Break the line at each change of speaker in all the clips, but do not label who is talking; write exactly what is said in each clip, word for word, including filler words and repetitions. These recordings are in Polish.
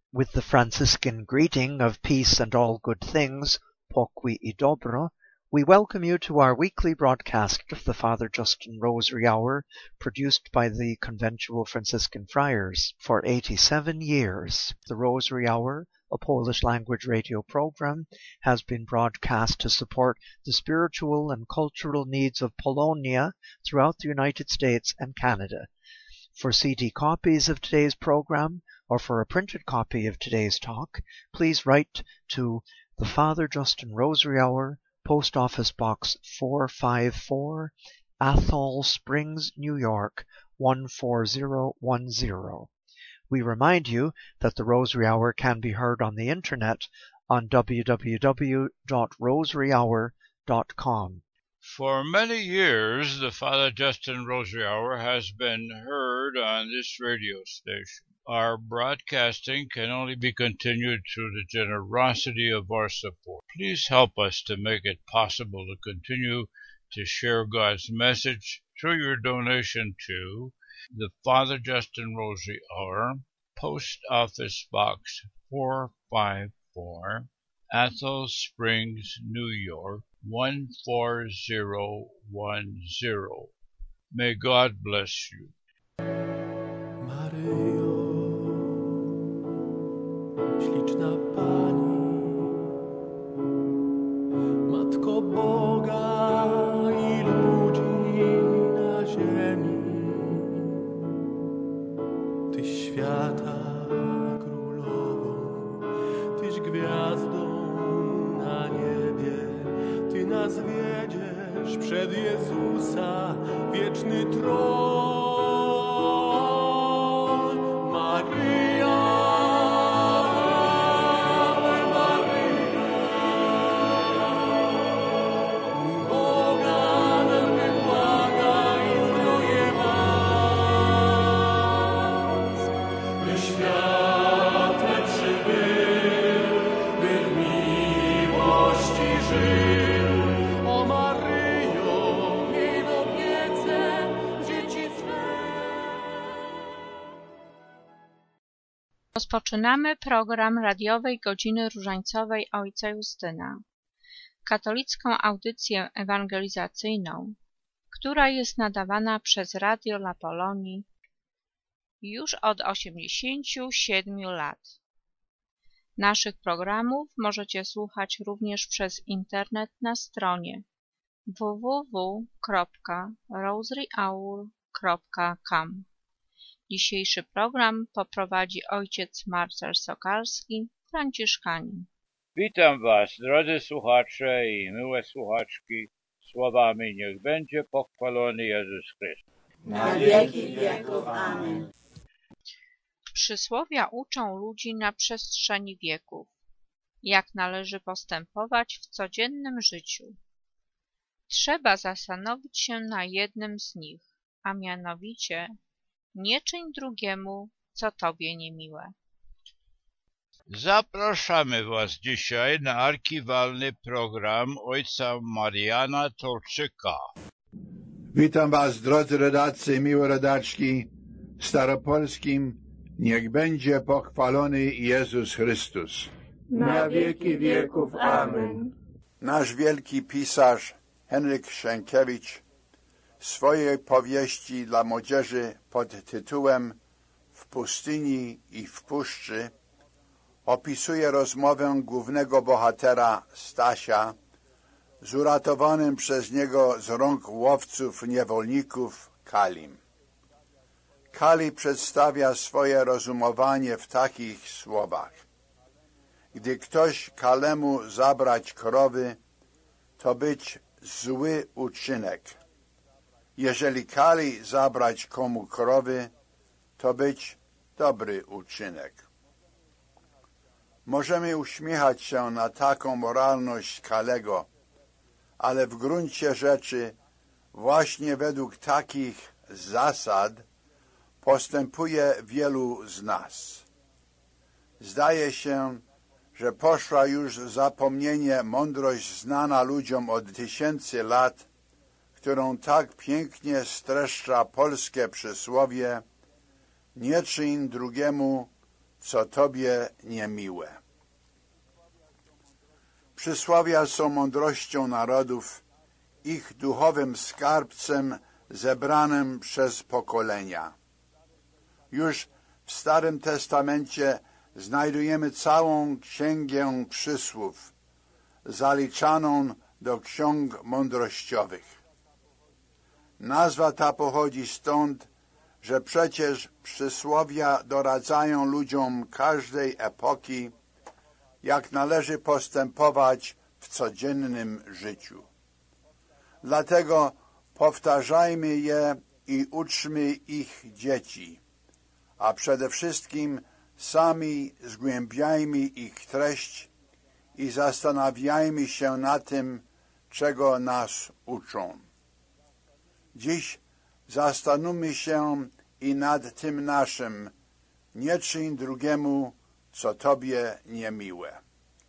With the Franciscan greeting of peace and all good things, pokój i dobro, we welcome you to our weekly broadcast of the Father Justin Rosary Hour, produced by the Conventual Franciscan Friars for eighty-seven years. The Rosary Hour, a Polish-language radio program, has been broadcast to support the spiritual and cultural needs of Polonia throughout the United States and Canada. For C D copies of today's program, or for a printed copy of today's talk, please write to the Father Justin Rosary Hour, Post Office Box four five four, Athol Springs, New York one four zero one zero. We remind you that the Rosary Hour can be heard on the internet on w w w dot rosary hour dot com.
For many years, the Father Justin Rosary Hour has been heard on this radio station. Our broadcasting can only be continued through the generosity of our support. Please help us to make it possible to continue to share God's message through your donation to the Father Justin Rosary Hour, Post Office Box four five four, Athol Springs, New York one four zero one zero. May God bless you.
Maryjo, śliczna Pani, Matko Boga i ludzi na ziemi, Tyś świata królową, Tyś gwiazdą na niebie, Ty nas wiedziesz przed Jezusa wieczny tron. Maryja, Maryja, Boga nam wybłagaj zdrowie łask, by świat lepszy był, by w miłości żył. O Maryjo, miej w opiece dzieci swe.
Rozpoczynamy program radiowej Godziny Różańcowej Ojca Justyna, katolicką audycję ewangelizacyjną, która jest nadawana przez Radio La Polonii już od osiemdziesięciu siedmiu lat. Naszych programów możecie słuchać również przez internet na stronie w w w kropka rosary hour kropka com. Dzisiejszy program poprowadzi ojciec Marcel Sokalski, franciszkanin.
Witam Was, drodzy słuchacze i miłe słuchaczki, słowami niech będzie pochwalony Jezus Chrystus.
Na wieki wieków. Amen.
Przysłowia uczą ludzi na przestrzeni wieków, jak należy postępować w codziennym życiu. Trzeba zastanowić się na jednym z nich, a mianowicie nie czyń drugiemu, co tobie niemiłe.
Zapraszamy Was dzisiaj na archiwalny program ojca Mariana Tolczyka.
Witam Was, drodzy rodacy i miłe rodaczki, w staropolskim niech będzie pochwalony Jezus Chrystus.
Na wieki wieków. Amen.
Nasz wielki pisarz Henryk Sienkiewicz w swojej powieści dla młodzieży pod tytułem W pustyni i w puszczy opisuje rozmowę głównego bohatera Stasia z uratowanym przez niego z rąk łowców niewolników Kalim. Kali przedstawia swoje rozumowanie w takich słowach. Gdy ktoś Kalemu zabrać krowy, to być zły uczynek. Jeżeli Kali zabrać komu krowy, to być dobry uczynek. Możemy uśmiechać się na taką moralność Kalego, ale w gruncie rzeczy właśnie według takich zasad postępuje wielu z nas. Zdaje się, że poszła już w zapomnienie mądrość znana ludziom od tysięcy lat, którą tak pięknie streszcza polskie przysłowie: nie czyń drugiemu, co Tobie niemiłe. Przysłowia są mądrością narodów, ich duchowym skarbcem zebranym przez pokolenia. Już w Starym Testamencie znajdujemy całą księgę przysłów, zaliczaną do ksiąg mądrościowych. Nazwa ta pochodzi stąd, że przecież przysłowia doradzają ludziom każdej epoki, jak należy postępować w codziennym życiu. Dlatego powtarzajmy je i uczmy ich dzieci, a przede wszystkim sami zgłębiajmy ich treść i zastanawiajmy się na tym, czego nas uczą. Dziś zastanówmy się i nad tym naszym, nie czyń drugiemu, co Tobie niemiłe.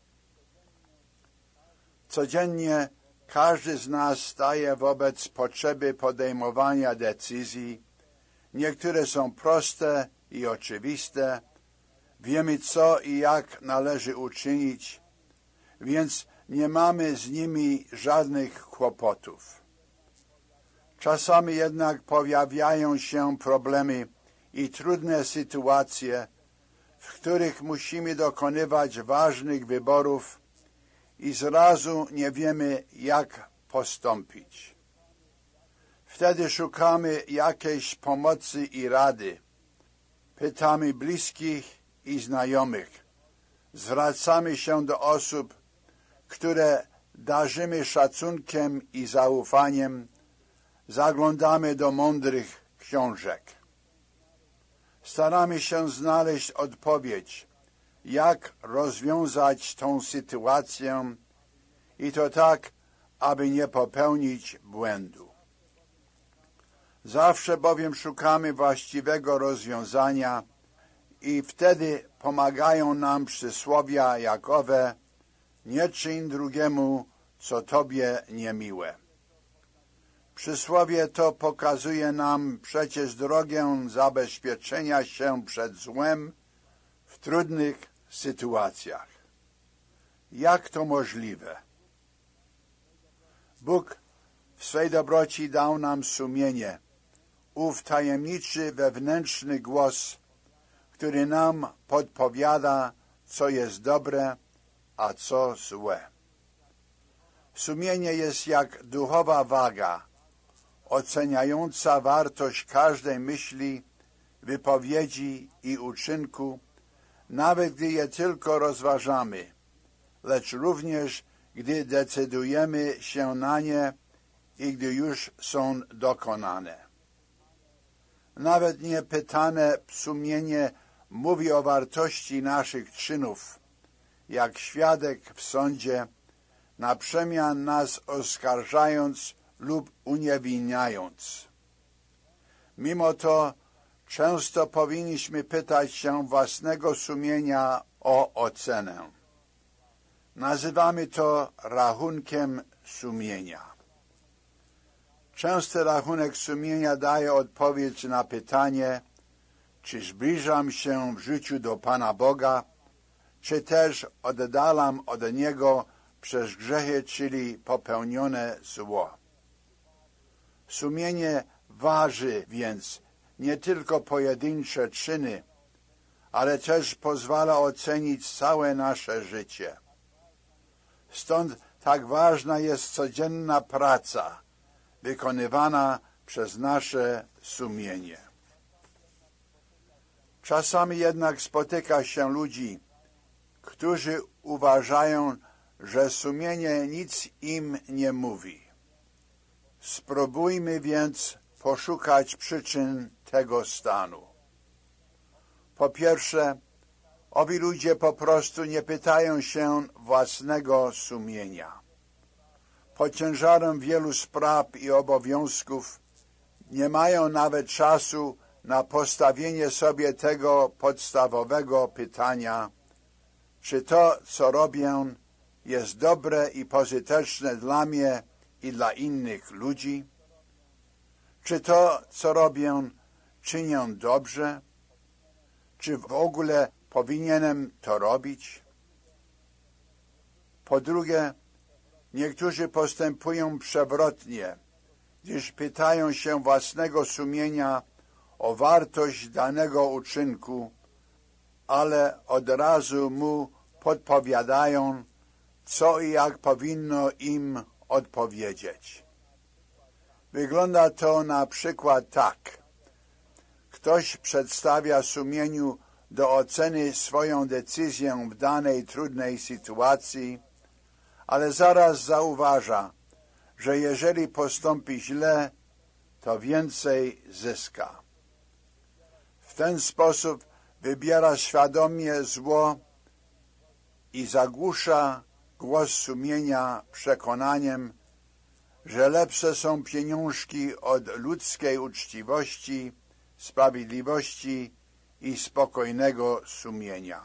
Codziennie każdy z nas staje wobec potrzeby podejmowania decyzji. Niektóre są proste i oczywiste. Wiemy, co i jak należy uczynić, więc nie mamy z nimi żadnych kłopotów. Czasami jednak pojawiają się problemy i trudne sytuacje, w których musimy dokonywać ważnych wyborów i zrazu nie wiemy, jak postąpić. Wtedy szukamy jakiejś pomocy i rady. Pytamy bliskich i znajomych. Zwracamy się do osób, które darzymy szacunkiem i zaufaniem. Zaglądamy do mądrych książek. Staramy się znaleźć odpowiedź, jak rozwiązać tą sytuację i to tak, aby nie popełnić błędu. Zawsze bowiem szukamy właściwego rozwiązania i wtedy pomagają nam przysłowia jak owe: nie czyń drugiemu, co Tobie niemiłe. Przysłowie to pokazuje nam przecież drogę zabezpieczenia się przed złem w trudnych sytuacjach. Jak to możliwe? Bóg w swej dobroci dał nam sumienie, ów tajemniczy wewnętrzny głos, który nam podpowiada, co jest dobre, a co złe. Sumienie jest jak duchowa waga, oceniająca wartość każdej myśli, wypowiedzi i uczynku, nawet gdy je tylko rozważamy, lecz również gdy decydujemy się na nie i gdy już są dokonane. Nawet niepytane sumienie mówi o wartości naszych czynów, jak świadek w sądzie, na przemian nas oskarżając lub uniewinniając. Mimo to często powinniśmy pytać się własnego sumienia o ocenę. Nazywamy to rachunkiem sumienia. Częsty rachunek sumienia daje odpowiedź na pytanie, czy zbliżam się w życiu do Pana Boga, czy też oddalam od Niego przez grzechy, czyli popełnione zło. Sumienie waży więc nie tylko pojedyncze czyny, ale też pozwala ocenić całe nasze życie. Stąd tak ważna jest codzienna praca wykonywana przez nasze sumienie. Czasami jednak spotyka się ludzi, którzy uważają, że sumienie nic im nie mówi. Spróbujmy więc poszukać przyczyn tego stanu. Po pierwsze, owi ludzie po prostu nie pytają się własnego sumienia. Pod ciężarem wielu spraw i obowiązków nie mają nawet czasu na postawienie sobie tego podstawowego pytania, czy to, co robię, jest dobre i pożyteczne dla mnie i dla innych ludzi? Czy to, co robię, czynię dobrze? Czy w ogóle powinienem to robić? Po drugie, niektórzy postępują przewrotnie, gdyż pytają się własnego sumienia o wartość danego uczynku, ale od razu mu podpowiadają, co i jak powinno im odpowiedzieć. Wygląda to na przykład tak. Ktoś przedstawia sumieniu do oceny swoją decyzję w danej trudnej sytuacji, ale zaraz zauważa, że jeżeli postąpi źle, to więcej zyska. W ten sposób wybiera świadomie zło i zagłusza głos sumienia przekonaniem, że lepsze są pieniążki od ludzkiej uczciwości, sprawiedliwości i spokojnego sumienia.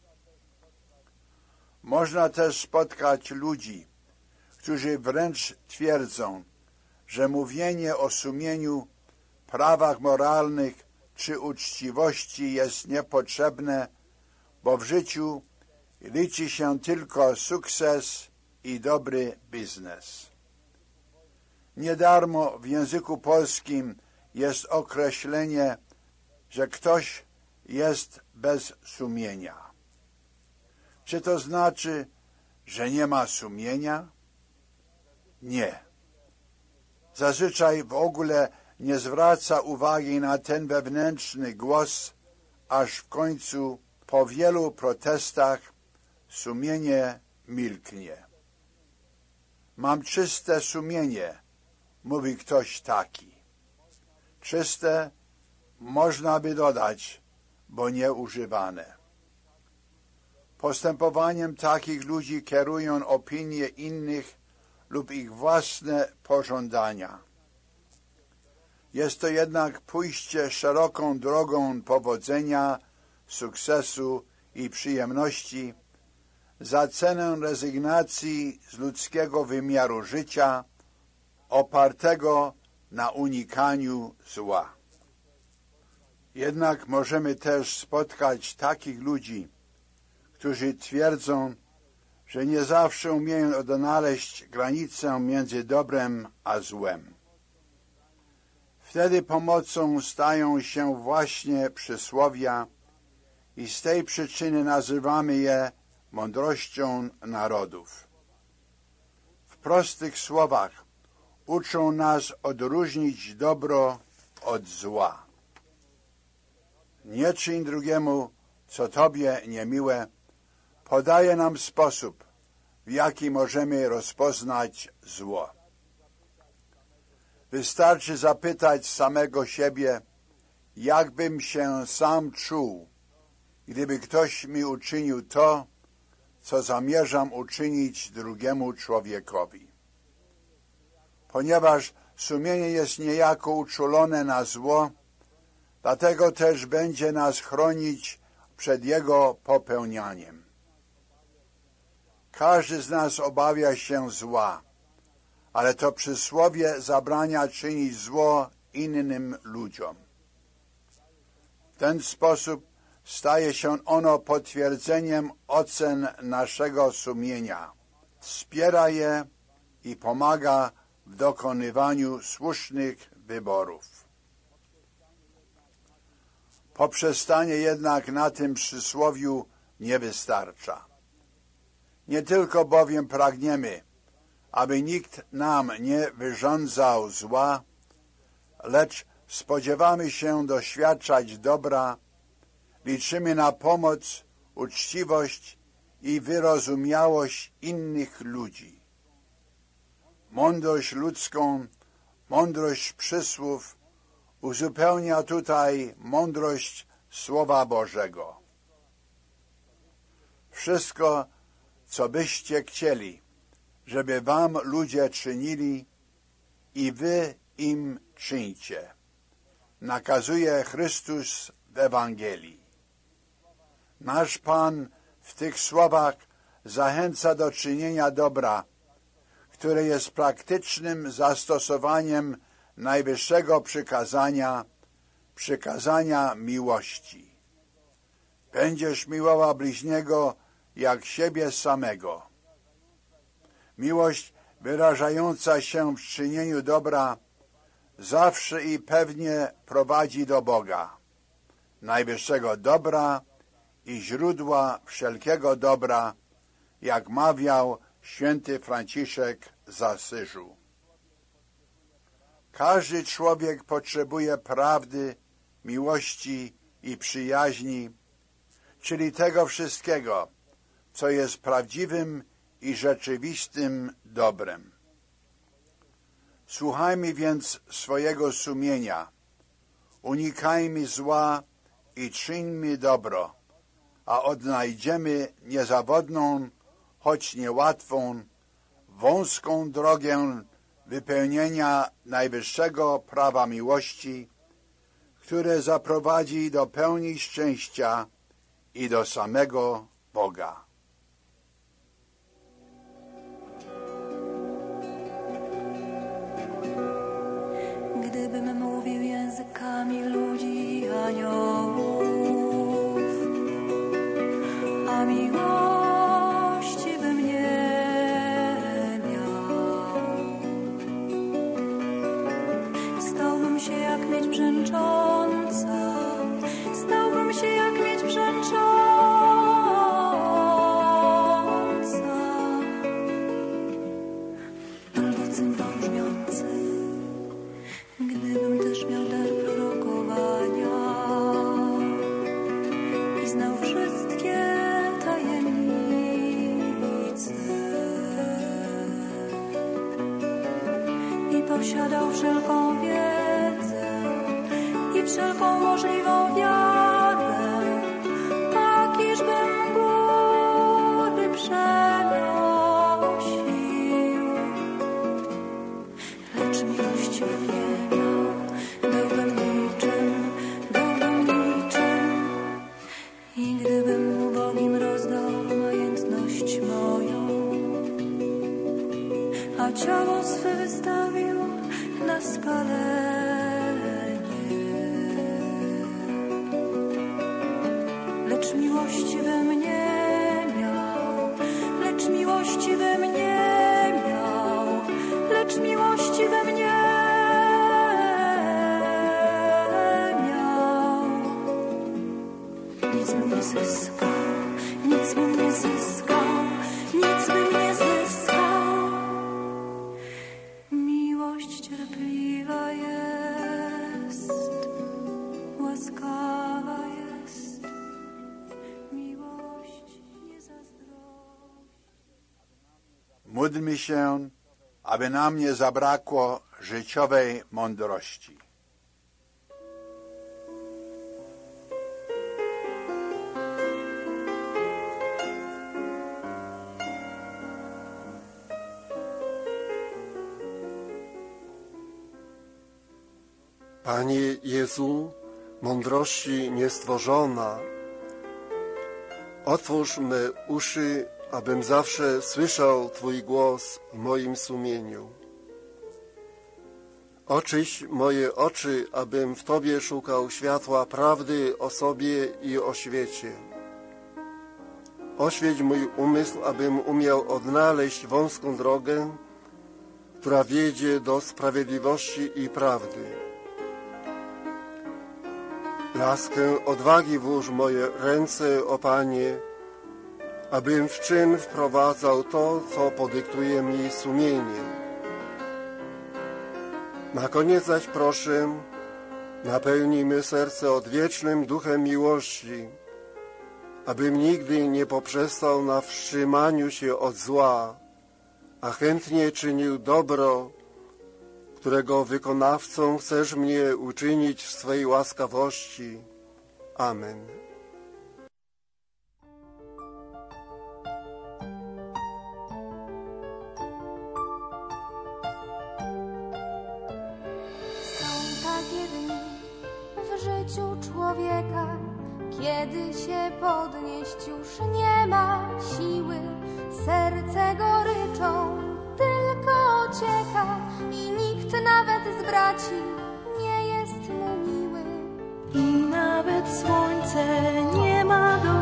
Można też spotkać ludzi, którzy wręcz twierdzą, że mówienie o sumieniu, prawach moralnych czy uczciwości jest niepotrzebne, bo w życiu liczy się tylko sukces i dobry biznes. Nie darmo w języku polskim jest określenie, że ktoś jest bez sumienia. Czy to znaczy, że nie ma sumienia? Nie. Zazwyczaj w ogóle nie zwraca uwagi na ten wewnętrzny głos, aż w końcu po wielu protestach sumienie milknie. Mam czyste sumienie, mówi ktoś taki. Czyste można by dodać, bo nieużywane. Postępowaniem takich ludzi kierują opinie innych lub ich własne pożądania. Jest to jednak pójście szeroką drogą powodzenia, sukcesu i przyjemności za cenę rezygnacji z ludzkiego wymiaru życia opartego na unikaniu zła. Jednak możemy też spotkać takich ludzi, którzy twierdzą, że nie zawsze umieją odnaleźć granicę między dobrem a złem. Wtedy pomocą stają się właśnie przysłowia i z tej przyczyny nazywamy je mądrością narodów. W prostych słowach uczą nas odróżnić dobro od zła. Nie czyń drugiemu, co tobie niemiłe, podaje nam sposób, w jaki możemy rozpoznać zło. Wystarczy zapytać samego siebie, jakbym się sam czuł, gdyby ktoś mi uczynił to, co zamierzam uczynić drugiemu człowiekowi. Ponieważ sumienie jest niejako uczulone na zło, dlatego też będzie nas chronić przed jego popełnianiem. Każdy z nas obawia się zła, ale to przysłowie zabrania czynić zło innym ludziom. W ten sposób staje się ono potwierdzeniem ocen naszego sumienia, wspiera je i pomaga w dokonywaniu słusznych wyborów. Poprzestanie jednak na tym przysłowiu nie wystarcza. Nie tylko bowiem pragniemy, aby nikt nam nie wyrządzał zła, lecz spodziewamy się doświadczać dobra, liczymy na pomoc, uczciwość i wyrozumiałość innych ludzi. Mądrość ludzką, mądrość przysłów uzupełnia tutaj mądrość Słowa Bożego. Wszystko, co byście chcieli, żeby wam ludzie czynili, i wy im czyńcie, nakazuje Chrystus w Ewangelii. Nasz Pan w tych słowach zachęca do czynienia dobra, które jest praktycznym zastosowaniem najwyższego przykazania, przykazania miłości. będziesz miłował bliźniego jak siebie samego. Miłość wyrażająca się w czynieniu dobra zawsze i pewnie prowadzi do Boga, najwyższego dobra i źródła wszelkiego dobra, jak mawiał święty Franciszek z Asyżu. Każdy człowiek potrzebuje prawdy, miłości i przyjaźni, czyli tego wszystkiego, co jest prawdziwym i rzeczywistym dobrem. Słuchajmy więc swojego sumienia, unikajmy zła i czyńmy dobro, a odnajdziemy niezawodną, choć niełatwą, wąską drogę wypełnienia najwyższego prawa miłości, które zaprowadzi do pełni szczęścia i do samego Boga.
Gdybym mówił językami ludzi i aniołów, a miłości bym nie miał, stałbym się jak miedź brzęcząca, stałbym się jak miedź brzęcząca, albo cymbał brzmiący. Gdybym też miał dar prorokowania i znał wszystkie tajemnice i posiadał wszelką wiedzę i wszelką możliwą wiarę, tak iżbym góry przenosił, lecz miłości bym nie byłbym niczym, byłbym niczym. I gdybym ubogim rozdał majętność moją, a ciało swe wystawił na spalenie, lecz miłości bym nie miał, lecz miłości bym nie miał, lecz miłości bym nie miał. Nic bym nie zyskał, nic bym nie zyskał, nic bym nie zyskał. Miłość cierpliwa jest, łaskawa jest, miłość nie zazdrości.
Módlmy się, aby nam nie zabrakło życiowej mądrości.
Panie Jezu, mądrości niestworzona, otwórz me uszy, abym zawsze słyszał Twój głos w moim sumieniu. Oczyść moje oczy, abym w Tobie szukał światła prawdy o sobie i o świecie. Oświeć mój umysł, abym umiał odnaleźć wąską drogę, która wiedzie do sprawiedliwości i prawdy. Laskę odwagi włóż moje ręce, o Panie, abym w czyn wprowadzał to, co podyktuje mi sumienie. Na koniec zaś proszę, napełnij me serce odwiecznym duchem miłości, abym nigdy nie poprzestał na wstrzymaniu się od zła, a chętnie czynił dobro, którego wykonawcą chcesz mnie uczynić w swej łaskawości. Amen.
Są takie dni w życiu człowieka, kiedy się podnieść już nie ma siły, serce goryczą tylko ocieka i nikt nawet z braci nie jest mu miły.
I nawet słońce nie ma do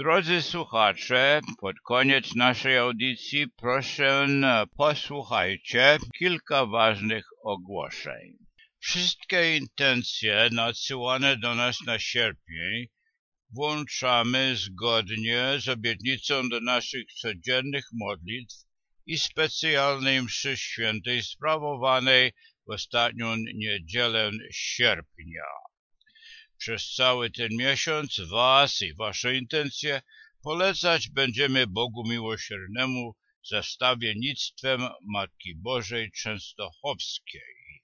Drodzy słuchacze, pod koniec naszej audycji proszę posłuchajcie kilka ważnych ogłoszeń. Wszystkie intencje nadsyłane do nas na sierpień włączamy zgodnie z obietnicą do naszych codziennych modlitw i specjalnej mszy świętej sprawowanej w ostatnią niedzielę sierpnia. Przez cały ten miesiąc Was i Wasze intencje polecać będziemy Bogu Miłosiernemu za wstawiennictwem Matki Bożej Częstochowskiej.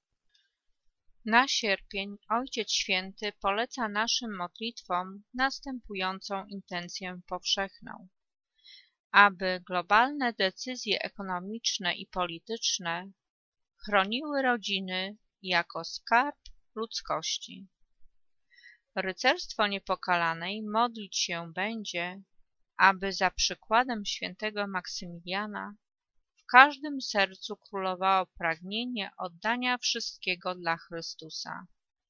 Na sierpień Ojciec Święty poleca naszym modlitwom następującą intencję powszechną. Aby globalne decyzje ekonomiczne i polityczne chroniły rodziny jako skarb ludzkości. Rycerstwo Niepokalanej modlić się będzie, aby za przykładem świętego Maksymiliana w każdym sercu królowało pragnienie oddania wszystkiego dla Chrystusa.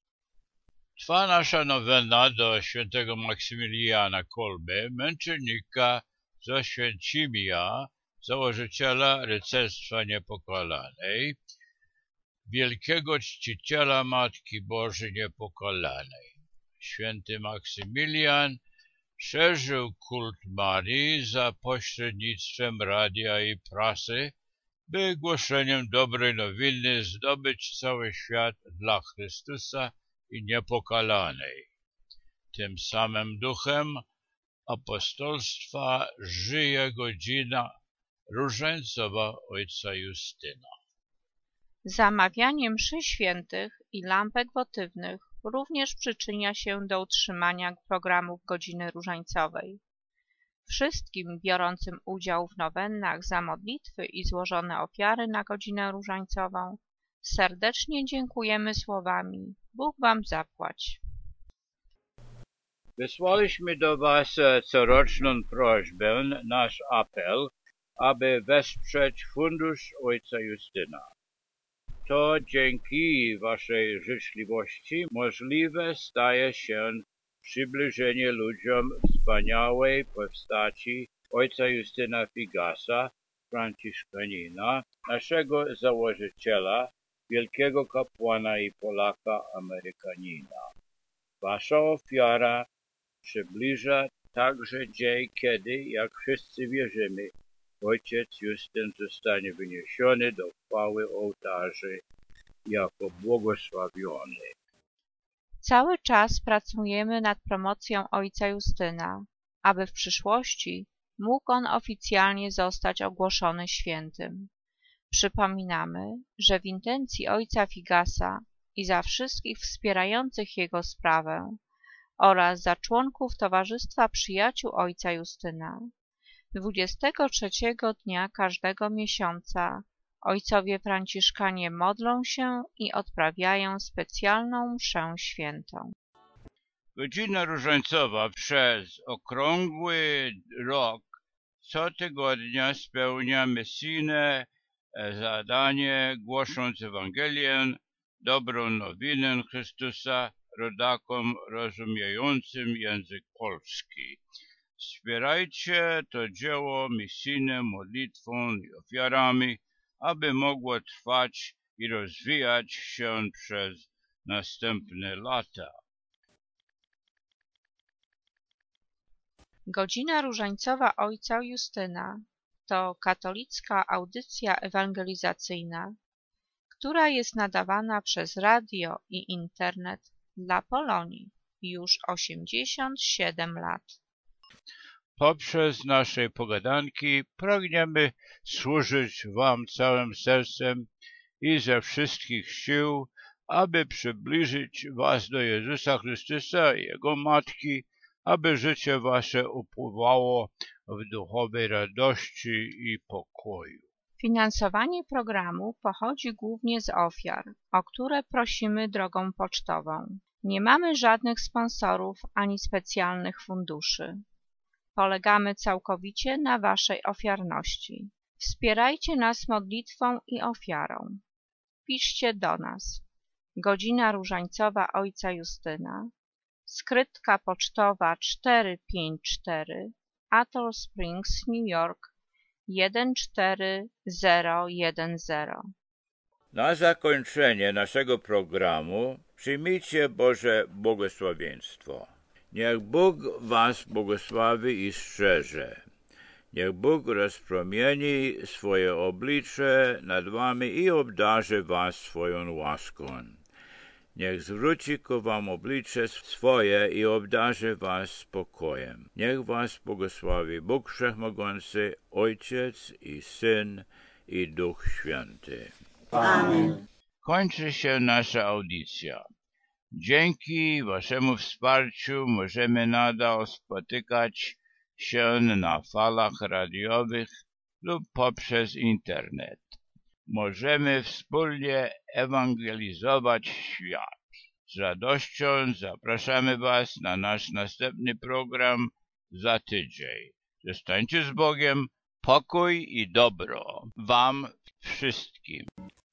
Trwa nasza nowena do świętego Maksymiliana Kolby, męczennika z Oświęcimia, założyciela Rycerstwa Niepokalanej, wielkiego czciciela Matki Bożej Niepokalanej. Święty Maksymilian szerzył kult Marii za pośrednictwem radia i prasy, by głoszeniem dobrej nowiny zdobyć cały świat dla Chrystusa i Niepokalanej. Tym samym duchem apostolstwa żyje godzina różańcowa ojca Justyna.
Zamawianie mszy świętych i lampek wotywnych również przyczynia się do utrzymania programów godziny różańcowej. Wszystkim biorącym udział w nowennach za modlitwy i złożone ofiary na godzinę różańcową serdecznie dziękujemy słowami: Bóg wam zapłać.
Wysłaliśmy do Was coroczną prośbę, nasz apel, aby wesprzeć Fundusz Ojca Justyna. To dzięki Waszej życzliwości możliwe staje się przybliżenie ludziom wspaniałej postaci Ojca Justyna Figasa, Franciszkanina, naszego założyciela, wielkiego kapłana i Polaka Amerykanina. Wasza ofiara przybliża także dzień, kiedy, jak wszyscy wierzymy, Ojciec Justyn zostanie wyniesiony do chwały ołtarzy jako błogosławiony.
Cały czas pracujemy nad promocją Ojca Justyna, aby w przyszłości mógł on oficjalnie zostać ogłoszony świętym. Przypominamy, że w intencji Ojca Figasa i za wszystkich wspierających jego sprawę oraz za członków Towarzystwa Przyjaciół Ojca Justyna dwudziestego trzeciego dnia każdego miesiąca ojcowie franciszkanie modlą się i odprawiają specjalną mszę świętą.
Godzina różańcowa przez okrągły rok co tygodnia spełnia misyjne zadanie, głosząc Ewangelię, dobrą nowinę Chrystusa rodakom rozumiejącym język polski. Wspierajcie to dzieło misyjne modlitwą i ofiarami, aby mogło trwać i rozwijać się przez następne lata.
Godzina różańcowa Ojca Justyna to katolicka audycja ewangelizacyjna, która jest nadawana przez radio i internet dla Polonii już osiemdziesiąt siedem lat.
Poprzez nasze pogadanki pragniemy służyć Wam całym sercem i ze wszystkich sił, aby przybliżyć Was do Jezusa Chrystusa i Jego Matki, aby życie Wasze upływało w duchowej radości i pokoju.
Finansowanie programu pochodzi głównie z ofiar, o które prosimy drogą pocztową. Nie mamy żadnych sponsorów ani specjalnych funduszy. Polegamy całkowicie na Waszej ofiarności. Wspierajcie nas modlitwą i ofiarą. Piszcie do nas. Godzina różańcowa Ojca Justyna, Skrytka pocztowa cztery pięć cztery, Atoll Springs, New York jeden cztery zero jeden zero.
Na zakończenie naszego programu przyjmijcie Boże błogosławieństwo. Niech Bóg was błogosławi i strzeże. Niech Bóg rozpromieni swoje oblicze nad wami i obdarzy was swoją łaską. Niech zwróci ku wam oblicze swoje i obdarzy was spokojem. Niech was błogosławi Bóg Wszechmogący, Ojciec i Syn i Duch Święty.
Amen.
Kończy się nasza audycja. Dzięki waszemu wsparciu możemy nadal spotykać się na falach radiowych lub poprzez internet. Możemy wspólnie ewangelizować świat. Z radością zapraszamy was na nasz następny program za tydzień. Zostańcie z Bogiem, pokój i dobro wam wszystkim.